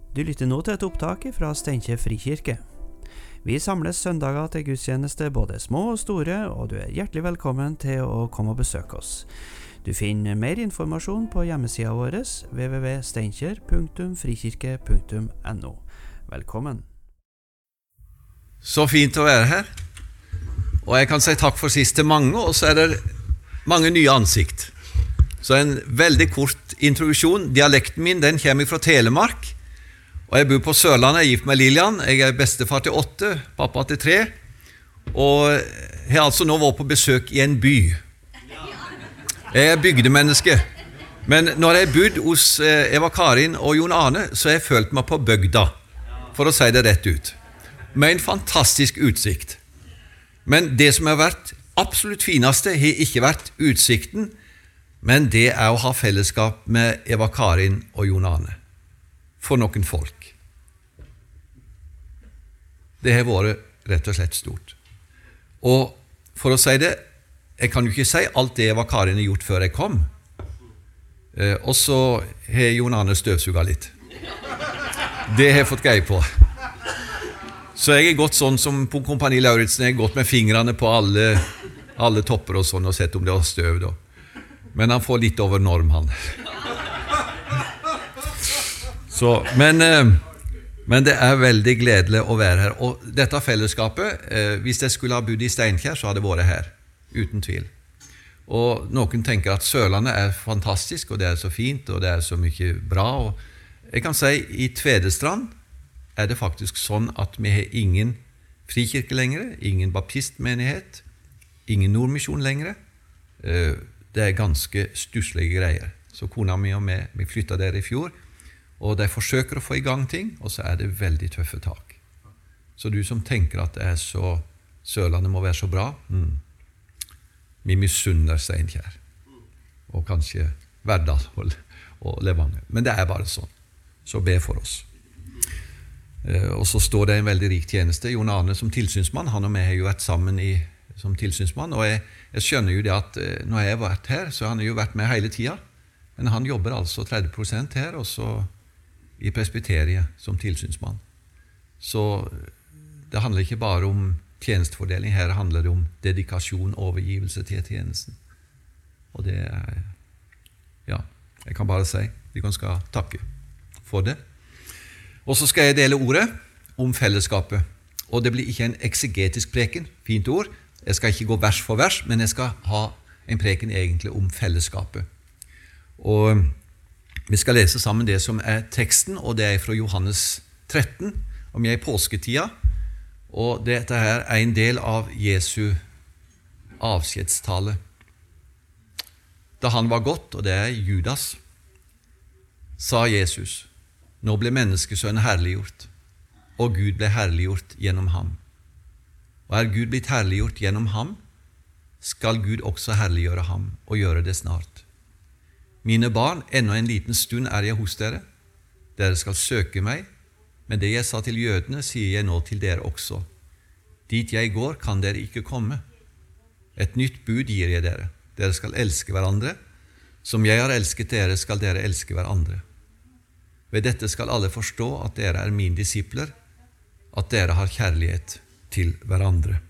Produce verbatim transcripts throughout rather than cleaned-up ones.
Du lytter nå til et opptak fra Steinkjer Frikirke. Vi samles søndager til gudstjeneste både små og store, og du er hjertelig velkommen til å komme og besøke oss. Du finner mer informasjon på hjemmesida vår w w w punktum steinkjer punktum frikirke punktum no. Velkommen. Så fint å være her. Og jeg kan si takk for sist til mange, og så er det mange nye ansikt. Så en veldig kort introduksjon. Dialekten min, den kommer fra Telemark. Og jeg bor på Sørlandet, jeg er gift med Lilian. Jeg er bestefar til åtte, pappa til tre. Og jeg har altså nå vært på besøk i en by. Jeg er bygdemenneske. Men når jeg bodde hos Eva Karin og Jon Arne, så har jeg følt meg på bygda, for å si det rett ut. Med en fantastisk utsikt. Men det som har vært absolutt fineste har ikke vært utsikten, men det er å ha fellesskap med Eva Karin og Jon Arne. For noen folk. Det har vært rett og slett stort. Og for å si det, jeg kan jo ikke si alt det Eva Karin har gjort før jeg kom. Eh, og så har Jon Arne støvsuget litt. Det har jeg fått greie på. Så jeg har gått sånn som på Kompani Lauritsen, jeg har gått med fingrene på alle, alle topper og sånn, og sett om det var støv da. Men han får litt over norm, han. Så, men, men det er veldig gledelig å være her. Og dette fellesskapet, hvis jeg skulle ha bodd i Steinkjer, så hadde det vært her, uten tvil. Og noen tenker at Sørlandet er fantastisk, og det er så fint, og det er så mye bra. Og jeg kan si, i Tvedestrand er det faktisk sånn at vi har ingen frikirke lenger, ingen baptistmenighet, ingen nordmisjon lenger. Det er ganske stusslige greier. Så kona mi og meg, vi flyttet der i fjor, og de forsøker å få i gang ting, og så er det veldig tøffe tak. Så du som tenker at det er så, Sørlandet må være så bra, mm. vi misunner Steinkjer, og kanskje Verdal og, og Levanger. Men det er bare sånn. Så be for oss. Eh, og så står det en veldig rik tjeneste. Jon Arne som tilsynsmann, han og meg har jo vært sammen i, som tilsynsmann, og jeg, jeg skjønner jo det at eh, når jeg har vært her, så har han jo vært med hele tiden. Men han jobber altså tretti prosent her, og så i presbyteriet som tilsynsmann. Så det handler ikke bare om tjenestefordeling, her handler det om dedikasjon, overgivelse til tjenesten. Og det er, ja, jeg kan bare si, vi kan skal takke for det. Og så skal jeg dele ordet om fellesskapet. Og det blir ikke en eksegetisk preken, fint ord. Jeg skal ikke gå vers for vers, men jeg skal ha en preken egentlig om fellesskapet. Og vi skal lese sammen det som er teksten, og det er fra Johannes tretten, om jeg er i påsketida, og dette her er en del av Jesu avskjedstale. Da han var gått, og det er Judas, sa Jesus, nå ble menneskesønnen herliggjort, og Gud ble herliggjort gjennom ham. Og er Gud blitt herliggjort gjennom ham, skal Gud også herliggjøre ham, og gjøre det snart. Mine barn, ennå en liten stund er jeg hos dere. Dere skal søke meg, men det jeg sa til jødene, sier jeg nå til dere også. Dit jeg går, kan dere ikke komme. Et nytt bud gir jeg dere. Dere skal elske hverandre. Som jeg har elsket dere, skal dere elske hverandre. Ved dette skal alle forstå at dere er mine disipler, at dere har kjærlighet til hverandre.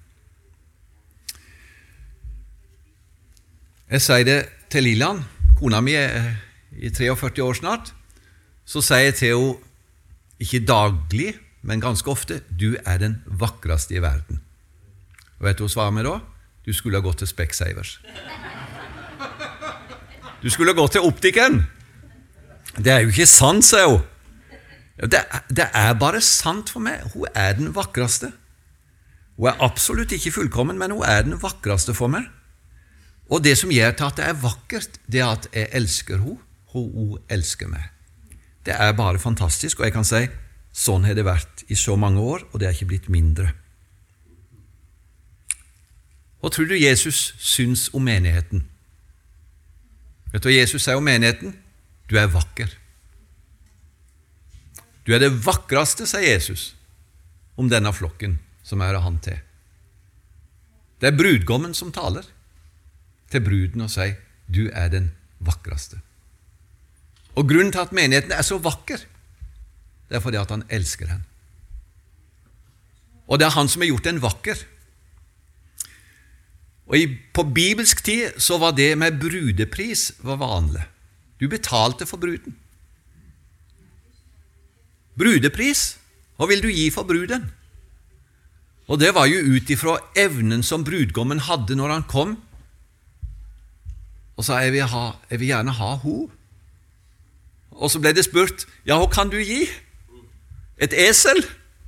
Jeg sier det til Lilian, kona mi er i førti-tre år snart, så sier jeg til henne, ikke daglig, men ganske ofte, du er den vakreste i verden. Og vet du hva svarer meg da? Du skulle ha gått til Specsavers. Du skulle ha gått til optikeren. Det er jo ikke sant, sier hun. Det, det er bare sant for meg. Hun er den vakreste. Hun er absolutt ikke fullkommen, men hun er den vakreste for meg. Og det som gjør til at det er vakkert, det er at jeg elsker henne, og hun elsker meg. Det er bare fantastisk, og jeg kan si, sånn har det vært i så mange år, og det er ikke blitt mindre. Hva tror du Jesus syns om menigheten? Vet du hva Jesus sier om menigheten? Du er vakker. Du er det vakreste, sier Jesus, om denne flokken som er han til. Det er brudgommen som taler til bruden og sier, du er den vakreste. Og grunnen til at menigheten er så vakker, Det er fordi at han elsker henne. Og det er han som har gjort den vakker. Og i, på bibelsk tid så var det med brudepris var vanlig. Du betalte for bruden. Brudepris, hva vil du gi for bruden? Og det var jo ut ifra evnen som brudgommen hadde når han kom, og sa, jeg vil, ha, jeg vil gjerne ha ho. Og så ble det spurt, ja, hva kan du gi? Et esel?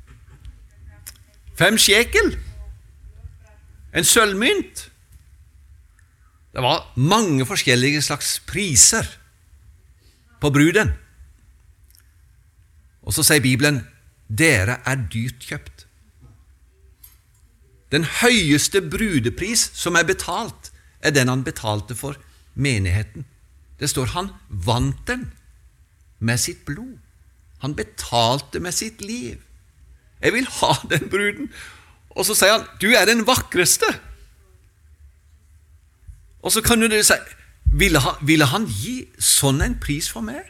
Fem shekel? En sølvmynt? Det var mange forskjellige slags priser på bruden. Og så sier Bibelen, dere er dyrt kjøpt. Den høyeste brudepris som er betalt, er den han betalte for menigheten. Det står, han vant den med sitt blod. Han betalte med sitt liv. Jeg vil ha den bruden. Og så sier han, du er den vakreste. Og så kan du si, ville han, ville han gi sånn en pris for meg?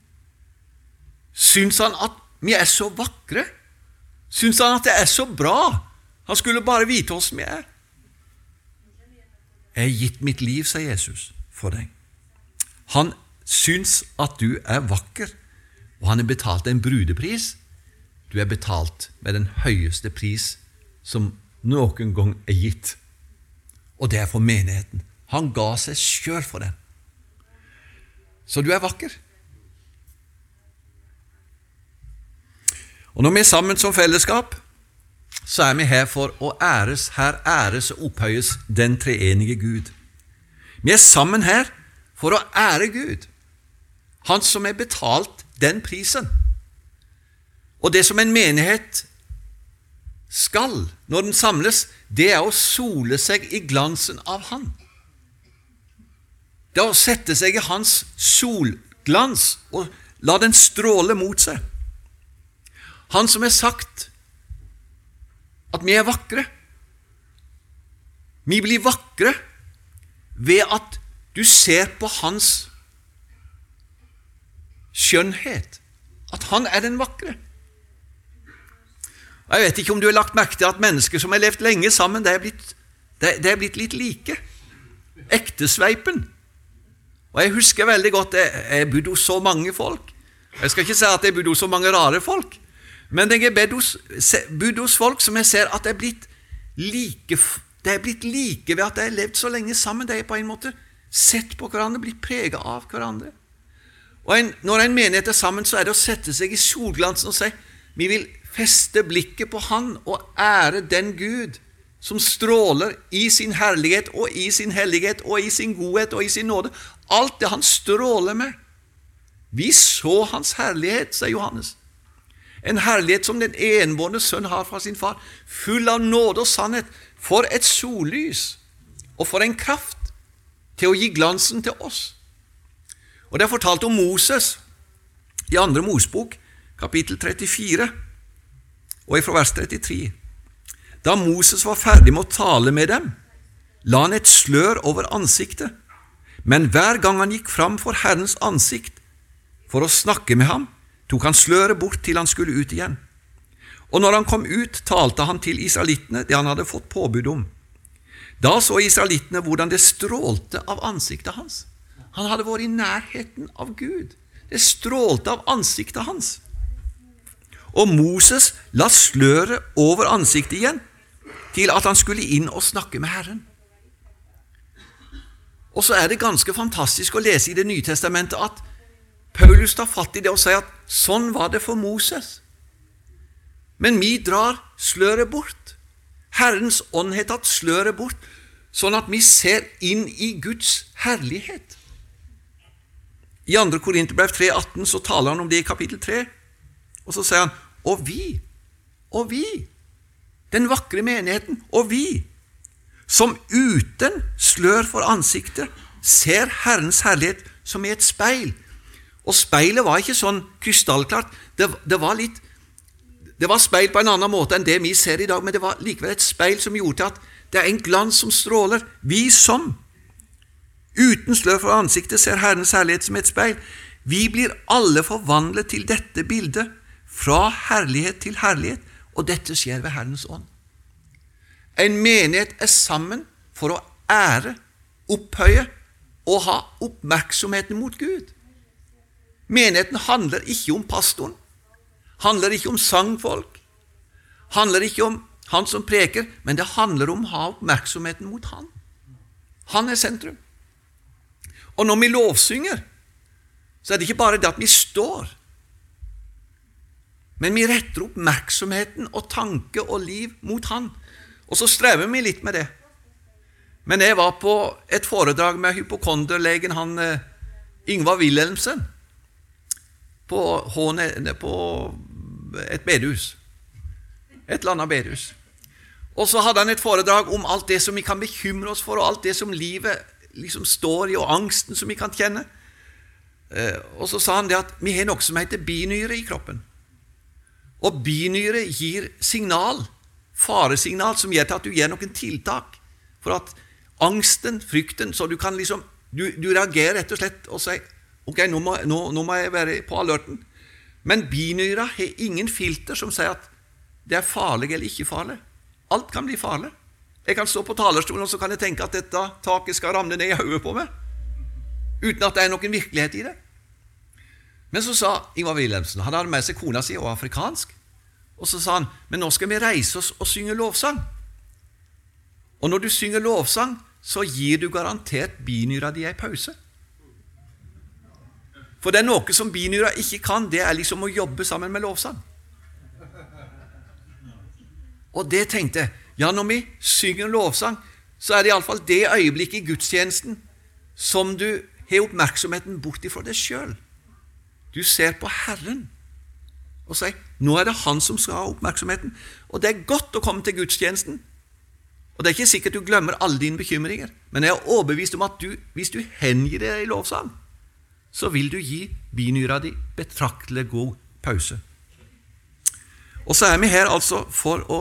Syns han at vi er så vakre? Syns han at det er så bra? Han skulle bare vite hvordan vi er. Jeg har gitt mitt liv, sier Jesus, for deg. Han syns at du er vakker, og han har betalt en brudepris. Du er betalt med den høyeste pris som noen gang er gitt. Og det er for menigheten. Han ga seg selv for den. Så du er vakker. Og når vi er sammen som fellesskap, så er vi her for å æres, her æres og opphøyes den treenige Gud. Vi er sammen her for å ære Gud, han som er betalt den prisen. Og det som en menighet skal, når den samles, det er å sole seg i glansen av han. Det er å sette seg i hans solglans og la den stråle mot seg. Han som har sagt at vi er vakre. Vi blir vakre ved at du ser på hans skjønnhet, at han er den vakre. Jeg vet ikke om du har lagt merke til at mennesker som har levd lenge sammen, det er blitt, det, det er blitt litt like. Ektesveipen. Og jeg husker veldig godt, jeg, jeg bodde hos så mange folk. Jeg skal ikke si at jeg bodde hos så mange rare folk, men jeg har bodd hos folk som jeg ser at det er blitt like, det er blitt like ved at de har levd så lenge sammen. De er på en måte sett på hverandre, blitt preget av hverandre. Og en, når en menighet er sammen, så er det å sette seg i solglansen og si, vi vil feste blikket på han og ære den Gud som stråler i sin herlighet og i sin hellighet og i sin godhet og i sin nåde. Alt det han stråler med. Vi så hans herlighet, sier Johannes. En herlighet som den enbårne sønn har fra sin far, full av nåde og sannhet, for et sollys og for en kraft til å gi glansen til oss. Og det er fortalt om Moses i andre Mosebok, kapittel trettifire, og fra vers trettitre. Da Moses var ferdig med å tale med dem, la han et slør over ansiktet, men hver gang han gikk fram for Herrens ansikt for å snakke med ham, tok han sløret bort til han skulle ut igjen. Og når han kom ut, talte han til israelittene det han hadde fått påbud om. Da så israelittene hvordan det strålte av ansiktet hans. Han hadde vært i nærheten av Gud. Det strålte av ansiktet hans. Og Moses la sløret over ansiktet igjen, til at han skulle inn og snakke med Herren. Og så er det ganske fantastisk å lese i Det nye testamentet at Paulus tar fatt i det og sier at sånn var det for Moses. Men vi drar sløret bort. Herrens ånd har tatt sløret bort, sånn at vi ser inn i Guds herlighet. I andre Korinterbrev tre atten så taler han om det i kapittel tre, og så sier han, og vi, og vi, den vakre menigheten, og vi, som uten slør for ansiktet, ser Herrens herlighet som i et speil. Og speilet var ikke sånn krystallklart, det, det var litt, det var speil på en annen måte enn det vi ser i dag, men det var likevel et speil som gjorde til at det er en glans som stråler. Vi som, uten slør for ansiktet, ser Herrens herlighet som et speil. Vi blir alle forvandlet til dette bildet fra herlighet til herlighet, og dette skjer ved Herrens ånd. En menighet er sammen for å ære, opphøye og ha oppmerksomheten mot Gud. Menigheten handler ikke om pastoren, handler ikke om sangfolk, handler ikke om han som preker, men det handler om å ha oppmerksomheten mot han. Han er sentrum. Og når vi lovsynger, så er det ikke bare det at vi står, men vi retter oppmerksomheten og tanke og liv mot han. Og så strever vi litt med det. Men jeg var på et foredrag med hypokonderlegen han Ingvar Wilhelmsen på, på et bedehus. Et eller annet bedehus. Og så hadde han et foredrag om alt det som vi kan bekymre oss for, og alt det som livet liksom står i, og angsten som vi kan kjenne. Og så sa han det at vi har noe som heter binyre i kroppen. Og binyre gir signal, faresignal, som gjør til at du gjør noen tiltak. For at angsten, frykten, så du kan liksom, du, du reagerer rett og slett og sier, ok, nå må, nå, nå må jeg være på alerten. Men binyra har ingen filter som sier at det er farlig eller ikke farlig. Alt kan bli farlig. Jeg kan stå på talerstolen, og så kan jeg tenke at dette taket skal ramle ned i hodet på meg, uten at det er noen virkelighet i det. Men så sa Ingvar Wilhelmsen, han hadde med seg kona si og afrikansk, og så sa han, men nå skal vi reise oss og synge lovsang. Og når du synger lovsang, så gir du garantert binyra di en pause. For det er noe som binyra ikke kan, det er liksom å jobbe sammen med lovsang. Og det tenkte jeg, ja, når vi synger lovsang, så er det i alle fall det øyeblikket i gudstjenesten som du har oppmerksomheten bort ifra deg selv. Du ser på Herren og sier, nå er det han som skal ha oppmerksomheten. Og det er godt å komme til gudstjenesten. Og det er ikke sikkert du glemmer alle dine bekymringer, men jeg er overbevist om at du, hvis du hengir deg i lovsang, så vil du gi binyra di betraktelig god pause. Og så er vi her altså for å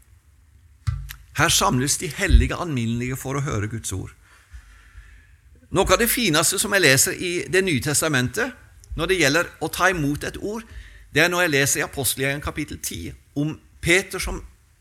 Her samles de hellige alminnelige for å høre Guds ord. Noe av det fineste som jeg leser i Det nye testamentet, når det gjelder å ta imot et ord, det er når jeg leser i Apostelgjerningen kapittel ti, om Peter som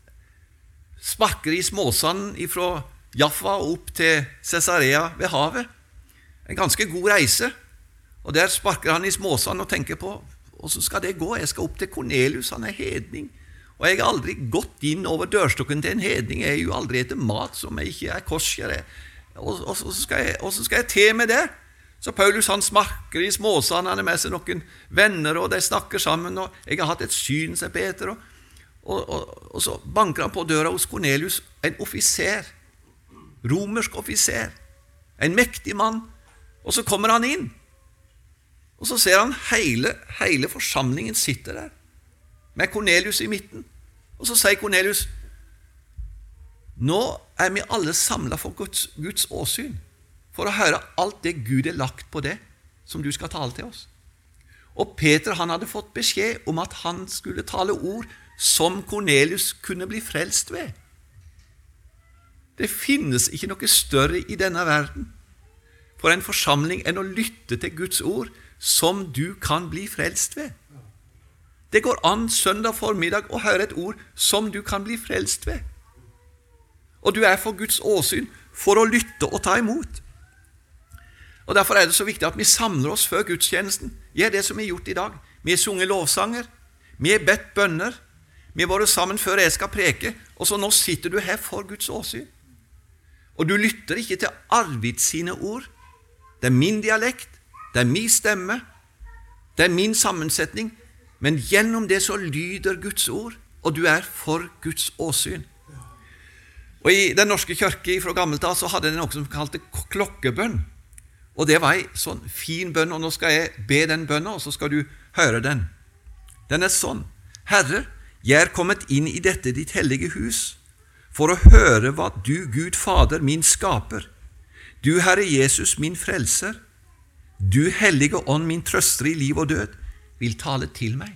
sparker i småsanden fra Jaffa og opp til Caesarea ved havet. En ganske god reise. Og der sparker han i småsanden og tenker på, hvordan skal det gå? Jeg skal opp til Cornelius, han er hedning. Og jeg har aldri gått inn over dørstokken til en hedning. Jeg er jo aldri etter mat som jeg ikke er kosher. Og, og, og, så skal jeg, og så skal jeg te med det. Så Paulus han smakker i småsand, han er med seg noen venner, og de snakker sammen, og jeg har hatt et syn, sier Peter, og, og, og, og så banker han på døra hos Cornelius, en offiser, romersk offiser, en mektig mann, og så kommer han inn, og så ser han hele, hele forsamlingen sitter der, med Cornelius i midten. Og så sier Cornelius, nå er vi alle samlet for Guds, Guds åsyn, for å høre alt det Gud er lagt på det, som du skal tale til oss. Og Peter, han hadde fått beskjed om at han skulle tale ord som Cornelius kunne bli frelst ved. Det finnes ikke noe større i denne verden for en forsamling enn å lytte til Guds ord som du kan bli frelst ved. Det går an søndag formiddag å høre et ord som du kan bli frelst ved. Og du er for Guds åsyn for å lytte og ta imot. Og derfor er det så viktig at vi samler oss før gudstjenesten. Gjør det som vi har gjort i dag. Vi har sunget lovsanger, vi har bedt bønner, vi har vært sammen før jeg skal preke, og så nå sitter du her for Guds åsyn. Og du lytter ikke til Arvid sine ord. Det er min dialekt, det er min stemme, det er min sammensetning, men gjennom det så lyder Guds ord, og du er for Guds åsyn. Og i den norske kirke fra gammelt av så hadde det noe som kalte klokkebønn. Og det var en sånn fin bønn, og nå skal jeg be den bønnen, og så skal du høre den. Den er sånn: Herre, jeg er kommet inn i dette ditt hellige hus, for å høre hva du, Gud Fader, min skaper, du, Herre Jesus, min frelser, du, Hellige Ånd, min trøster i liv og død, vil tale til meg.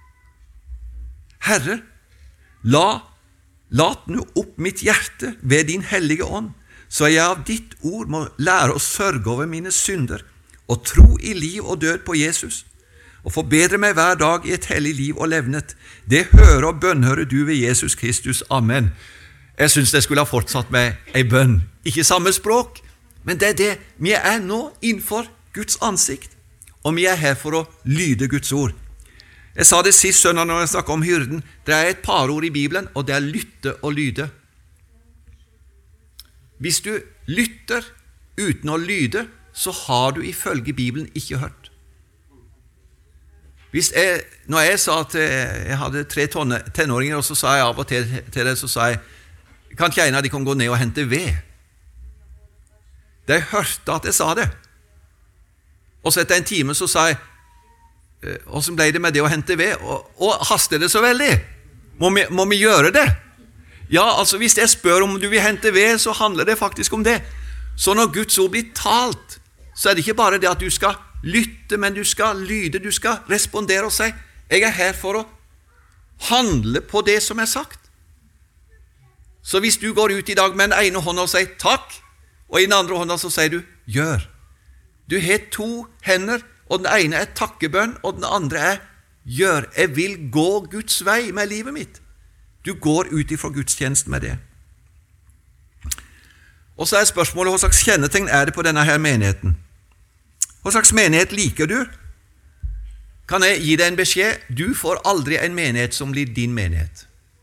Herre, la, lat nå opp mitt hjerte ved din hellige ånd, så jeg av ditt ord må lære å sørge over mine synder og tro i liv og død på Jesus, og forbedre meg hver dag i et hellig liv og levnet. Det hører og bønnhører du ved Jesus Kristus. Amen. Jeg synes jeg skulle ha fortsatt med en bønn. Ikke samme språk, men det er det. Vi er nå innenfor Guds ansikt, og vi er her for å lyde Guds ord. Jeg sa det sist søndag når jeg snakket om hyrden. Det er et par ord i Bibelen, og det er lytte og lyde. Hvis du lytter uten å lyde, så har du ifølge Bibelen ikke hørt. Hvis jeg, når jeg sa at jeg hadde tre tenåringer, og så sa jeg av og til til det, så sa jeg, kan ikke en av de kan gå ned og hente ved? De hørte at jeg sa det. Og så etter en time så sa jeg, hvordan ble det med det å hente ved? Og, og haster det så veldig? Må vi, må vi gjøre det? Ja, altså hvis jeg spør om du vil hente ved, så handler det faktisk om det. Så når Guds ord blir talt, så er det ikke bare det at du skal lytte, men du skal lyde, du skal respondere og si, jeg er her for å handle på det som er sagt. Så hvis du går ut i dag med den ene hånda og sier takk, og i den andre hånda så sier du gjør. Du har to hender, og den ene er takkebønn, og den andre er gjør. Jeg vil gå Guds vei med livet mitt. Du går ut ifra gudstjenesten med det. Og så er spørsmålet, hva slags kjennetegn er det på denne her menigheten? Hva slags menighet liker du? Kan jeg gi deg en beskjed? Du får aldri en menighet som blir din menighet.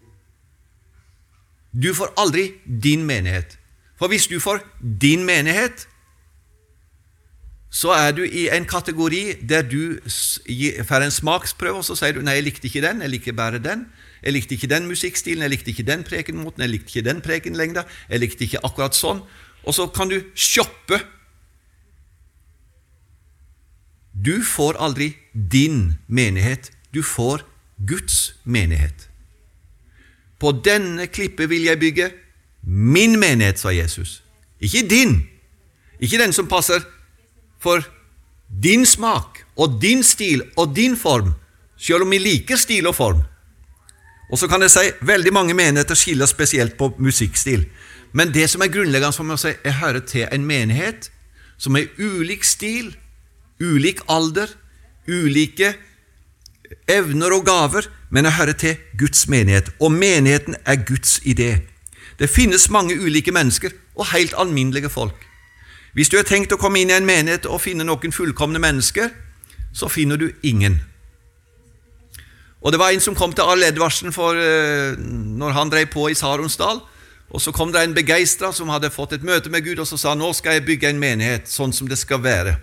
Du får aldri din menighet. For hvis du får din menighet, så er du i en kategori der du får en smaksprøve, og så sier du, nei, jeg likte ikke den, jeg liker bare den. Jeg likte ikke den musikkstilen, jeg likte ikke den prekenmåten, jeg likte ikke den prekenlengda, jeg likte ikke akkurat sånn. Og så kan du shoppe. Du får aldri din menighet, du får Guds menighet. På denne klippe vil jeg bygge min menighet, sa Jesus. Ikke din. Ikke den som passer for din smak og din stil og din form, selv om vi liker stil og form. Og så kan jeg si, veldig mange menigheter skiller spesielt på musikkstil. Men det som er grunnleggende for meg å si, jeg hører til en menighet som er ulik stil, ulik alder, ulike evner og gaver, men jeg hører til Guds menighet, og menigheten er Guds idé. Det finnes mange ulike mennesker og helt alminnelige folk. Hvis du har tenkt å komme inn i en menighet og finne noen fullkomne mennesker, så finner du ingen. Og det var en som kom til Arild Edvardsen for, uh, når han drev på i Saronsdal, og så kom det en begeistret som hadde fått et møte med Gud, og så sa, nå skal jeg bygge en menighet, sånn som det skal være.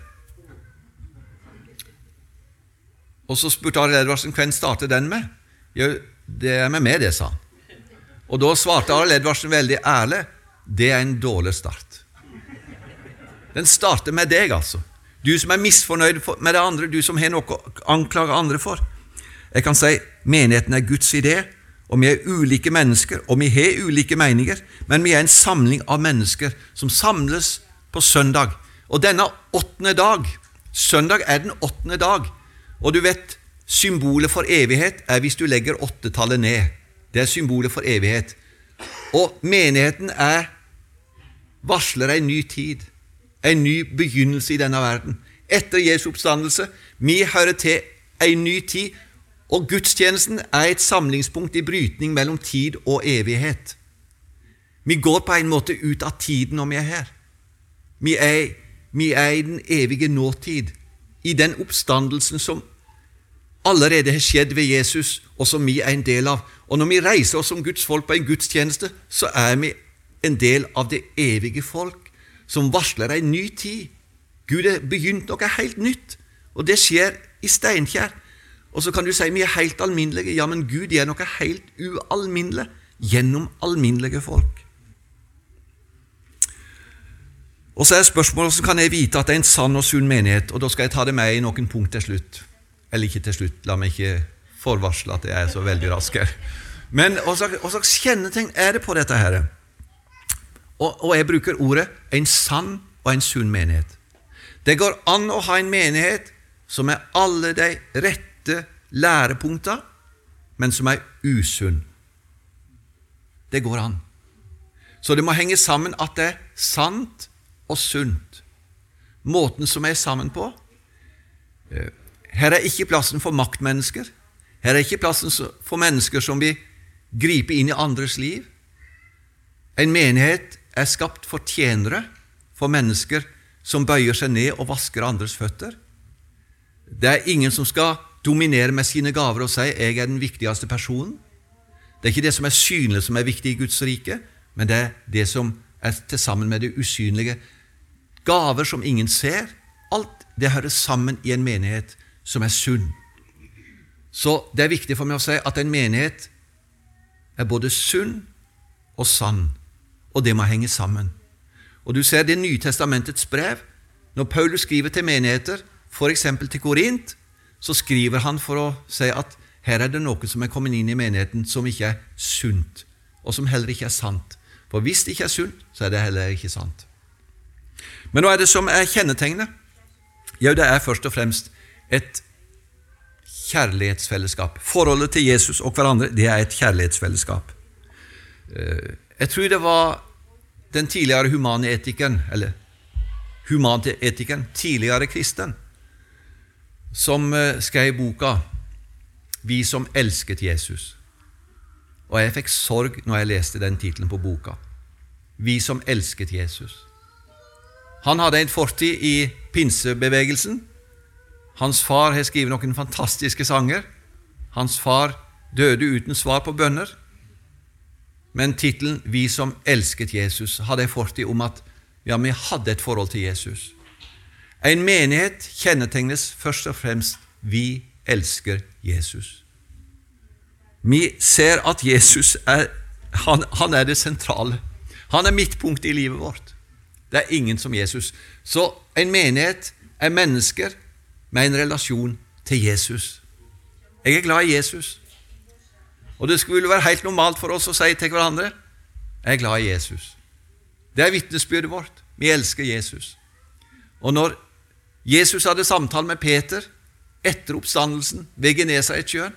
Og så spurte Arild Edvardsen, hvem starter den med? Ja, det er med meg det, sa han. Og da svarte Arild Edvardsen veldig ærlig, det er en dårlig start. Den starter med deg, altså. Du som er misfornøyd med det andre, du som har noe å anklage andre for. Jeg kan si, menigheten er Guds idé, og vi er ulike mennesker, og vi har ulike meninger, men vi er en samling av mennesker som samles på søndag. Og denne åttende dag, søndag er den åttende dag, og du vet, symbolet for evighet er hvis du legger åttetallet ned. Det er symbolet for evighet. Og menigheten er varsler en ny tid, en ny begynnelse i denne verden. Etter Jesu oppstandelse, vi hører til en ny tid, og gudstjenesten er et samlingspunkt i brytning mellom tid og evighet. Vi går på en måte ut av tiden når vi er her. Vi er, vi er i den evige nåtid, i den oppstandelsen som allerede har skjedd ved Jesus, og som vi er en del av. Og når vi reiser oss som Guds folk på en gudstjeneste, så er vi en del av det evige folk, som varsler en ny tid. Gud har begynt noe helt nytt, og det skjer i Steinkjer. Og så kan du si, vi er helt alminnelige. Ja, men Gud er noe helt ualminnelig gjennom alminnelige folk. Og så er spørsmålet, så kan jeg vite at det er en sann og sunn menighet, og da skal jeg ta det med i noen punkt til slutt. Eller ikke til slutt, la meg ikke forvarsle at jeg er så veldig rask her. Men hva slags, hva slags kjennetegn er det på dette her? Og, og jeg bruker ordet en sann og en sunn menighet. Det går an å ha en menighet som er alle de rette lærepunkter, men som er usunn. Det går an. Så det må henge sammen at det er sant og sunt. Måten som er sammen på. her er ikke plassen for maktmennesker. Her er ikke plassen for mennesker som vil gripe inn i andres liv. En menighet er skapt for tjenere, for mennesker som bøyer seg ned og vasker andres føtter. Det er ingen som skal dominere med sine gaver og si «jeg er den viktigste personen». Det er ikke det som er synlig som er viktig i Guds rike, men det er det som er til sammen med det usynlige. Gaver som ingen ser, alt det hører sammen i en menighet som er sunn. Så det er viktig for meg å si at en menighet er både sunn og sann, og det må henge sammen. Og du ser det Nye Testamentets brev, når Paulus skriver til menigheter, for eksempel til Korint, så skriver han for å si at her er det noe som er kommet inn i menigheten som ikke er sunt, og som heller ikke er sant. For hvis det ikke er sunt, så er det heller ikke sant. Men hva er det som er kjennetegnet? Jo, det er først og fremst et kjærlighetsfellesskap. Forholdet til Jesus og hverandre, det er et kjærlighetsfellesskap. Jeg tror det var den tidligere humane etikeren, eller humane etikeren, tidligere kristen, som skrev boka «Vi som elsket Jesus». Og jeg fikk sorg når jeg leste den titelen på boka. «Vi som elsket Jesus». Han hadde en fortid i pinsebevegelsen. Hans far har skrevet noen fantastiske sanger. Hans far døde uten svar på bønner. Men titelen «Vi som elsket Jesus» hadde en fortid om at ja, vi hadde et forhold til Jesus. En menighet kjennetegnes først og fremst «Vi elsker Jesus». Vi ser at Jesus er, han, han er det sentrale. Han er midtpunktet i livet vårt. Det er ingen som Jesus. Så en menighet er mennesker med en relasjon til Jesus. Jeg er glad i Jesus. Og det skulle være helt normalt for oss å si til hverandre, jeg er glad i Jesus. Det er vitnesbyrdet vårt. Vi elsker Jesus. Og når Jesus hadde samtale med Peter etter oppstandelsen ved Genesaretsjøen,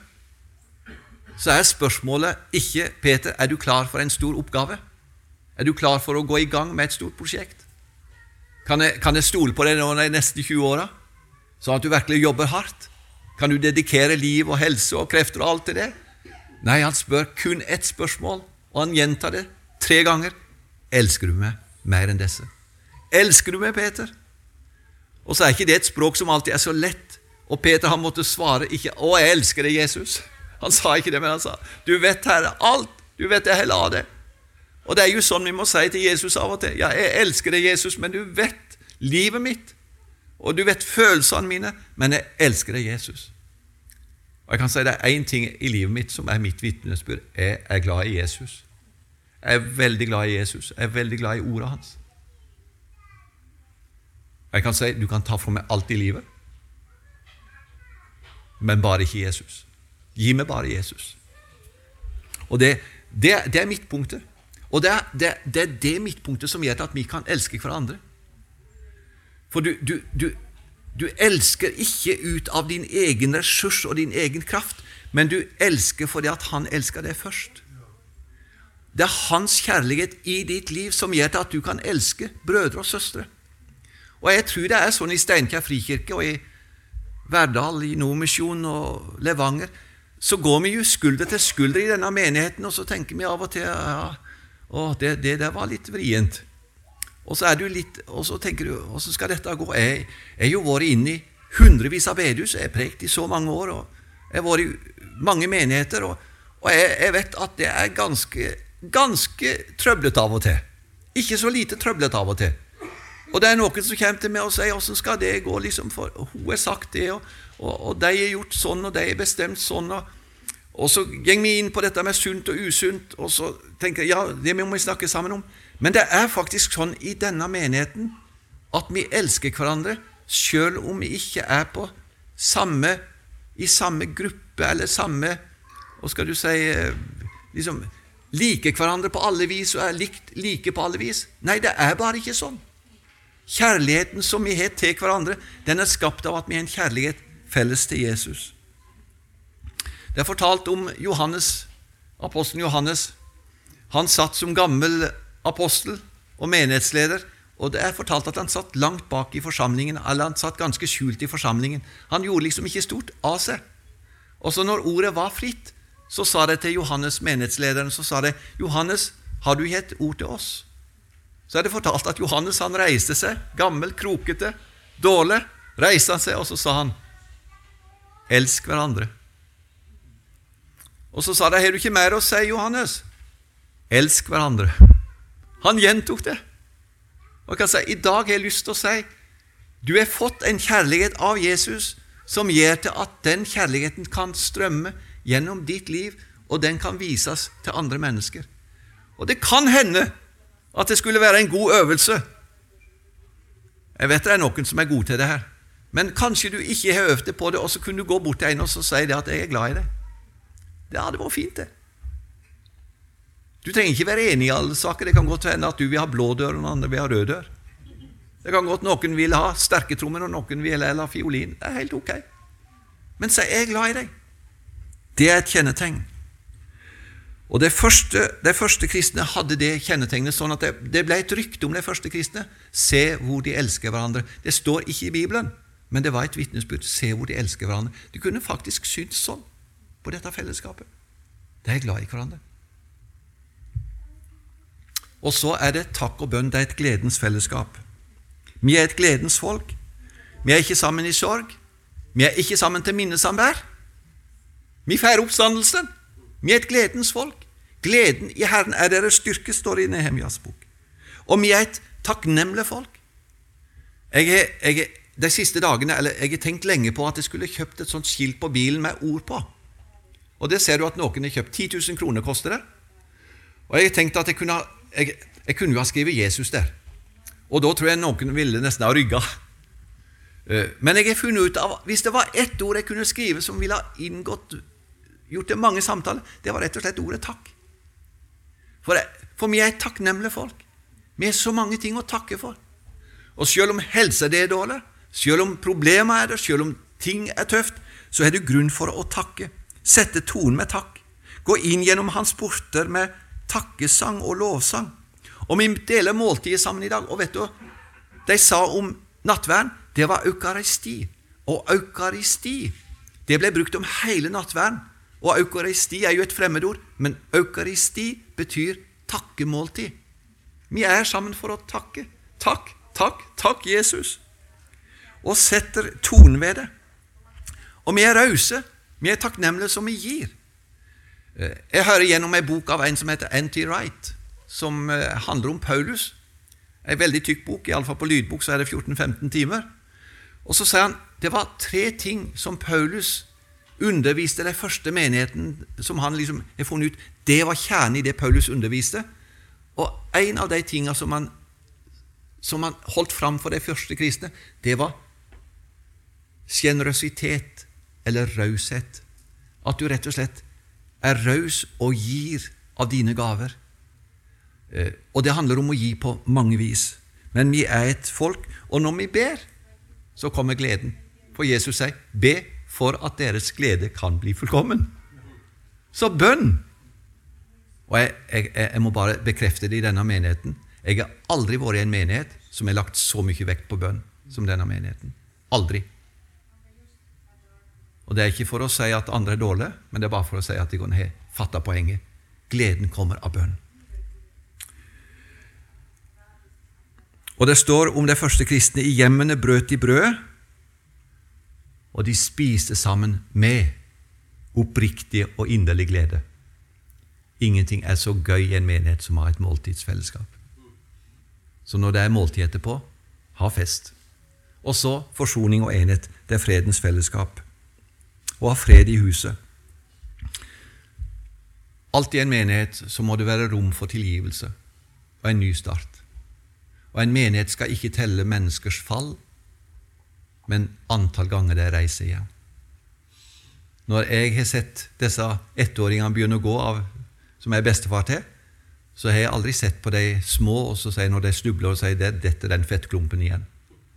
så er spørsmålet ikke, Peter, er du klar for en stor oppgave? Er du klar for å gå i gang med et stort prosjekt? Kan jeg, kan jeg stole på deg nå de neste tjue årene? Sånn at du virkelig jobber hardt? Kan du dedikere liv og helse og krefter og alt til det? Nei, han spør kun ett spørsmål, og han gjentar det tre ganger. Elsker du meg mer enn disse? Elsker du meg, Peter? Og så er ikke det et språk som alltid er så lett. Og Peter, han måtte svare ikke, å, jeg elsker deg, Jesus. Han sa ikke det, men han sa, du vet, Herre, alt. Du vet, jeg heller av det. Og det er jo sånn vi må si til Jesus av og til. Ja, jeg elsker deg, Jesus, men du vet livet mitt. Og du vet følelsene mine, men jeg elsker deg, Jesus. Og jeg kan si det er en ting i livet mitt som er mitt vitnesbyrd. Jeg er glad i Jesus. Jeg er veldig glad i Jesus. Jeg er veldig glad i ordet hans. Jeg kan si, du kan ta fra meg alt i livet, men bare ikke Jesus. Gi meg bare Jesus. Og det, det, det er midtpunktet. Og det er det, det er det midtpunktet som gjør at vi kan elske hverandre. For du, du, du, du elsker ikke ut av din egen ressurs og din egen kraft, men du elsker fordi at han elsker deg først. Det er hans kjærlighet i ditt liv som gjør at du kan elske brødre og søstre. Og jeg tror det er sånn i Steinkjer frikirke og i Verdal, i Nordmisjon og Levanger, så går vi jo skulder til skulder i denne menigheten, og så tenker vi av og til, ja, å, det, det der var litt vrient. Og så er du litt, og så tenker du, hvordan skal dette gå? Jeg har jo vært inne i hundrevis av bedehus, jeg har prekt i så mange år, og jeg har vært i mange menigheter, og, og jeg, jeg vet at det er ganske, ganske trøblet av og til. Ikke så lite trøblet av og til. Og det er noen som kommer til meg og sier, hvordan skal det gå, liksom, for hun har sagt det, og, og, og de har gjort sånn, og de har bestemt sånn, og, og så går vi inn på dette med sunt og usunt, og så tenker jeg, ja, det må vi snakke sammen om. Men det er faktisk sånn i denne menigheten, at vi elsker hverandre, selv om vi ikke er på samme, i samme gruppe, eller samme, hva skal du si, liksom, like hverandre på alle vis, og er likt, like på alle vis. Nei, det er bare ikke sånn. Kjærligheten som vi har til hverandre, den er skapt av at vi har en kjærlighet felles til Jesus. Det er fortalt om Johannes, apostelen Johannes. Han satt som gammel apostel og menighetsleder, og det er fortalt at han satt langt bak i forsamlingen, eller han satt ganske skjult i forsamlingen. Han gjorde liksom ikke stort av seg. Og så når ordet var fritt, så sa det til Johannes, menighetslederen, så sa det, Johannes, har du ikke et ord til oss? Så er det fortalt at Johannes, han reiste seg, gammel, krokete, dårlig, reiste han seg, og så sa han, elsk hverandre. Og så sa det, har du ikke mer å si, Johannes? Elsk hverandre. Han gjentok det. Og jeg kan si, i dag har jeg lyst til å si, du har fått en kjærlighet av Jesus, som gjør til at den kjærligheten kan strømme gjennom ditt liv, og den kan vises til andre mennesker. Og det kan hende at det skulle være en god øvelse. Jeg vet det er noen som er gode til det her, men kanskje du ikke har øvd det på det, og så kunne du gå bort til en og så si det at jeg er glad i deg. Det hadde vært fint det. Du trenger ikke være enig i alle saker. Det kan godt hende at du vil ha blå dør, og noen andre vil ha rød dør. Det kan godt noen vil ha sterke trommer, og noen vil ha fiolin. Det er helt ok. Men si, jeg er glad i deg. Det er et kjennetegn. Og det første, det første kristne hadde det kjennetegnet, sånn at det, det ble et rykte om det første kristne. Se hvor de elsker hverandre. Det står ikke i Bibelen, men det var et vitnesbyrd. Se hvor de elsker hverandre. De kunne faktisk synes sånn på dette fellesskapet. De er glad i hverandre. Og så er det takk og bønn, det er et gledens fellesskap. Vi er et gledens folk. Vi er ikke sammen i sorg. Vi er ikke sammen til minnesamvær. Vi feirer oppstandelsen. Vi er et gledens folk. Gleden i Herren er deres styrke, står det i Nehemjas bok. Og vi er et takknemlig folk. Jeg er, jeg er, de siste dagene, eller jeg har tenkt lenge på at jeg skulle kjøpt et sånt skilt på bilen med ord på. Og det ser du at noen har kjøpt. ti tusen kroner koster det. Og jeg tenkte at jeg kunne, jeg, jeg kunne jo ha skrevet Jesus der. Og da tror jeg noen ville nesten ha rygget. Men jeg har funnet ut av, hvis det var ett ord jeg kunne skrive som ville ha inngått, gjort det mange samtaler, det var rett og slett ordet takk. For, for vi er et takknemlig folk. Vi har så mange ting å takke for. Og selv om helse er dårlig, selv om problemer er det, selv om ting er tøft, så er det grunn for å takke. Sette tonen med takk. Gå inn gjennom hans porter med takkesang og lovsang. Og vi deler måltidet sammen i dag. Og vet du, de sa om nattverden, det var eukaristi. Og eukaristi, det ble brukt om hele nattverden. Og eukaristi er jo et fremmedord, men eukaristi betyr takkemåltid. Vi er sammen for å takke. Takk, takk, takk Jesus. Og setter tonen ved det. Og vi er rause. Vi er takknemlige som vi gir. Jeg hører gjennom en bok av en som heter N T Wright, som handler om Paulus. En veldig tykk bok, i alle fall på lydbok så er det fjorten til femten timer. Og så sier han, det var tre ting som Paulus underviste den første menigheten, som han liksom har funnet ut, det var kjernen i det Paulus underviste. Og en av de tingene som han, som han holdt fram for de første kristne, det var generøsitet eller raushet. At du rett og slett er raus og gir av dine gaver. Eh, og det handler om å gi på mange vis. Men vi er et folk, og når vi ber, så kommer gleden. For Jesus sier, be for at deres glede kan bli fullkommen. Så bønn. Og jeg, jeg, jeg må bare bekrefte det i denne menigheten. Jeg har aldri vært i en menighet som har lagt så mye vekt på bønn som denne menigheten. Aldri. Og det er ikke for å si at andre er dårlige, men det er bare for å si at de kan ha fattet poenget. Gleden kommer av bønn. Og det står om de første kristne, i hjemmene brøt de brød, og de spiste sammen med oppriktig og inderlig glede. Ingenting er så gøy i en menighet som har et måltidsfellesskap. Så når det er måltid etterpå, ha fest. Og så forsoning og enhet, det er fredens fellesskap. Og ha fred i huset. Alt i en menighet så må det være rom for tilgivelse og en ny start. Og en menighet skal ikke telle menneskers fall, men antall ganger det reiser igjen. Når jeg har sett disse ettåringene begynne å gå av, som jeg er bestefar til, så har jeg aldri sett på de små, og så sier når de snubler og sier, det, dette er den fettklumpen igjen.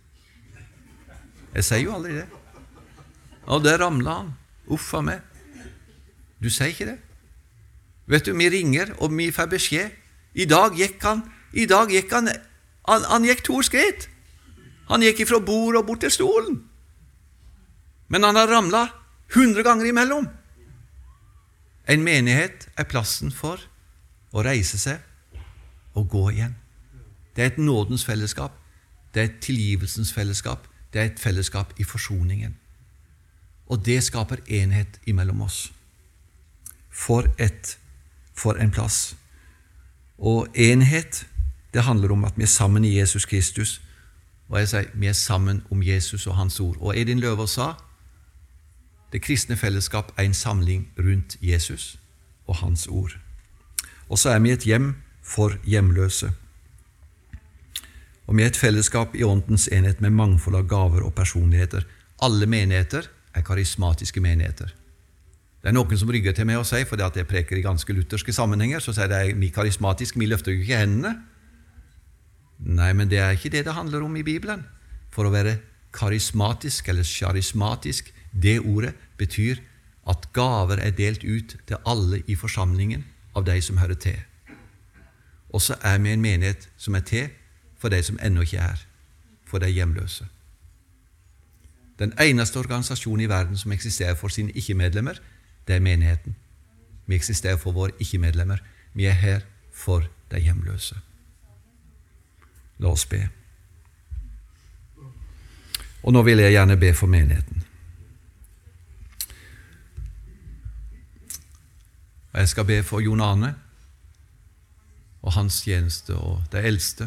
Jeg sier jo aldri det. Og der ramlet han. Uffa meg. Du sier ikke det. Vet du, vi ringer, og vi får beskjed. I dag gikk han, i dag gikk han Han, han gikk to skritt. Han gikk ifra bordet og bort til stolen. Men han har ramlet hundre ganger imellom. En menighet er plassen for å reise seg og gå igjen. Det er et nådens fellesskap. Det er et tilgivelsens fellesskap. Det er et fellesskap i forsoningen. Og det skaper enhet imellom oss. For, et, for en plass. Og enhet, det handler om at vi er sammen i Jesus Kristus. Og jeg sier, vi er sammen om Jesus og hans ord. Og Edin Løver sa, det kristne fellesskap er en samling rundt Jesus og hans ord. Og så er vi et hjem for hjemløse. Og vi er et fellesskap i åndens enhet med mangfold av gaver og personligheter. Alle menigheter er karismatiske menigheter. Det er noen som rygger til meg og sier, fordi at jeg preker i ganske lutherske sammenhenger, så sier de, vi er karismatiske, vi løfter jo ikke hendene. Nei, men det er ikke det det handler om i Bibelen. For å være karismatisk eller charismatisk, det ordet betyr at gaver er delt ut til alle i forsamlingen av de som hører til. Og så er vi en menighet som er til for de som ennå ikke er, for de hjemløse. Den eneste organisasjonen i verden som eksisterer for sine ikke-medlemmer, det er menigheten. Vi eksisterer for våre ikke-medlemmer. Vi er her for de hjemløse. La oss be. Og nå vil jeg gjerne be for menigheten. Og jeg skal be for Jon Arne og hans tjeneste og de eldste.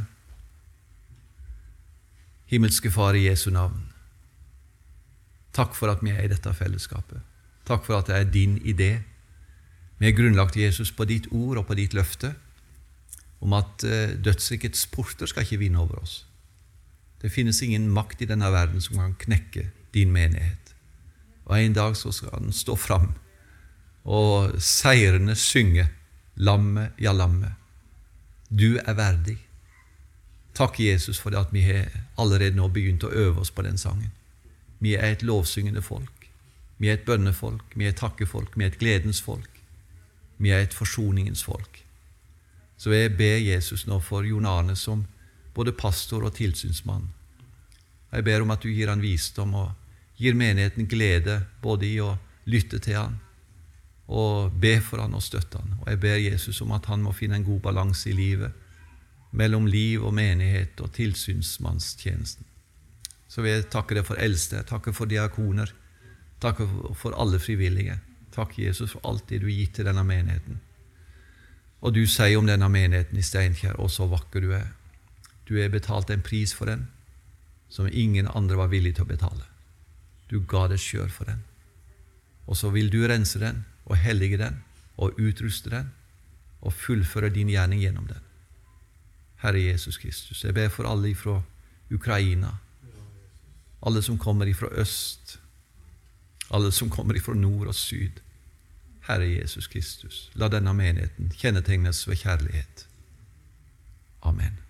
Himmelske Far i Jesu navn, takk for at vi er i dette fellesskapet. Takk for at det er din idé. Vi er grunnlagt Jesus på ditt ord og på ditt løfte om at dødsrikets porter skal ikke vinne over oss. Det finnes ingen makt i denne verden som kan knekke din menighet. Og en dag så skal den stå fram og seirende synge, lammet, ja lammet. Du er verdig. Takk Jesus for det at vi har allerede nå begynt å øve oss på den sangen. Vi er et lovsyngende folk. Vi er et bønnefolk. Vi er et takkefolk. Vi er et gledens folk. Vi er et forsoningens folk. Så jeg ber Jesus nå for Jon Arne som både pastor og tilsynsmann. Jeg ber om at du gir han visdom og gir menigheten glede både i å lytte til han og be for han og støtte han. Og jeg ber Jesus om at han må finne en god balanse i livet mellom liv og menighet og tilsynsmannstjenesten. Så vil jeg takke deg for eldste, takke for diakoner, takke for alle frivillige. Takk Jesus for alt det du har gitt til denne menigheten. Og du sier om denne menigheten i Steinkjer, og så vakker du er. Du har betalt en pris for den, som ingen andre var villig til å betale. Du ga deg selv for den. Og så vil du rense den, og hellige den, og utruste den, og fullføre din gjerning gjennom den. Herre Jesus Kristus, jeg ber for alle fra Ukraina, alle som kommer fra øst, alle som kommer fra nord og syd. Herre Jesus Kristus, la denne menigheten kjennetegnes ved kjærlighet. Amen.